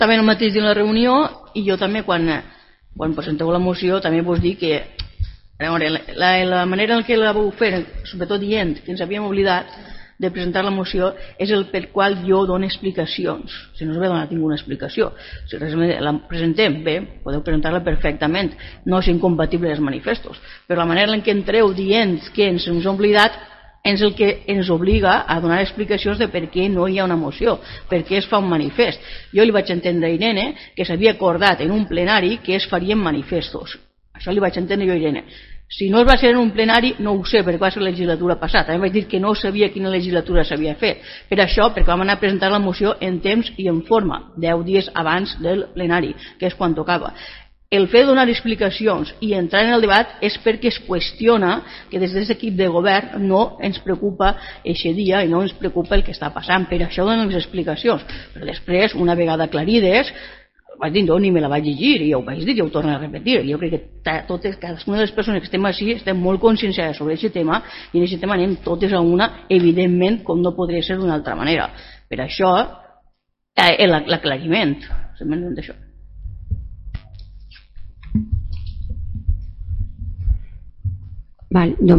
també el mateix de la reunió, i jo també quan presenteu la moció també vos dic que la manera en què la vau fer, sobretot dient que ens havíem oblidat de presentar la moció, és el per qual jo dono explicacions. Si no us ve donat ninguna explicació, si la presentem bé, podeu presentar-la perfectament, no és incompatible els manifestos, però la manera en què entreu dient que ens hem oblidat és el que ens obliga a donar explicacions de per què no hi ha una moció, per què es fa un manifest. Jo li vaig entendre a Irene que s'havia acordat en un plenari que es farien manifestos. Això li vaig entendre jo a Irene. Si no es va ser en un plenari, no ho sé, perquè va ser la legislatura passada. També vaig dir que no sabia quina legislatura s'havia fet. Per això, perquè vam anar a presentar la moció en temps i en forma, 10 dies abans del plenari, que és quan tocava. El fet de donar explicacions i entrar en el debat és perquè es qüestiona que des d'aquest equip de govern no ens preocupa aquest dia i no ens preocupa el que està passant. Per això donem les explicacions. Però després, una vegada aclarides, vaig dir, jo ni me la vaig llegir i ja ho vaig dir, ja ho torno a repetir. Jo crec que cadascuna de les persones que estem així estem molt conscienciades sobre aquest tema i en aquest tema anem totes a una, evidentment, com no podria ser d'una altra manera. Per això, l'aclariment, simplement d'això. Val, jo